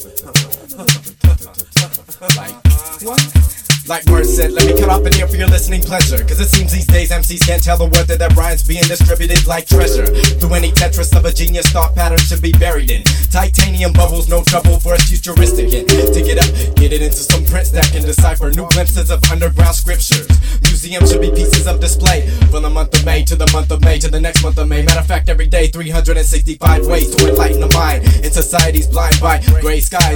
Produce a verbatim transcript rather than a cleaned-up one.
Like, what? Like Word said, let me cut off an ear for your listening pleasure. Cause it seems these days M Cs can't tell the word that their rhymes being distributed like treasure. Through any Tetris of a genius thought pattern should be buried in titanium bubbles, no trouble for a futuristic in. Dig it up, get it into some prints that can decipher new glimpses of underground scriptures. Museums should be pieces of display from the month of May to the month of May to the next month of May. Matter of fact, every day three hundred sixty-five ways to enlighten the mind in society's blind by gray skies.